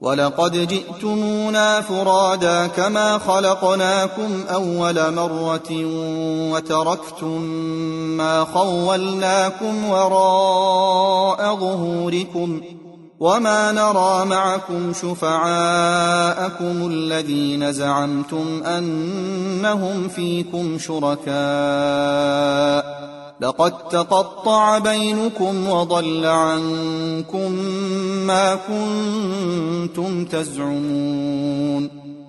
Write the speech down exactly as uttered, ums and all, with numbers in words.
ولقد جئتمونا فرادا كما خلقناكم أول مرة وتركتم ما خولناكم وراء ظهوركم وما نرى معكم شفعاءكم الذين زعمتم أنهم فيكم شركاء لقد تقطع بينكم وضل عنكم ما كنتم تزعمون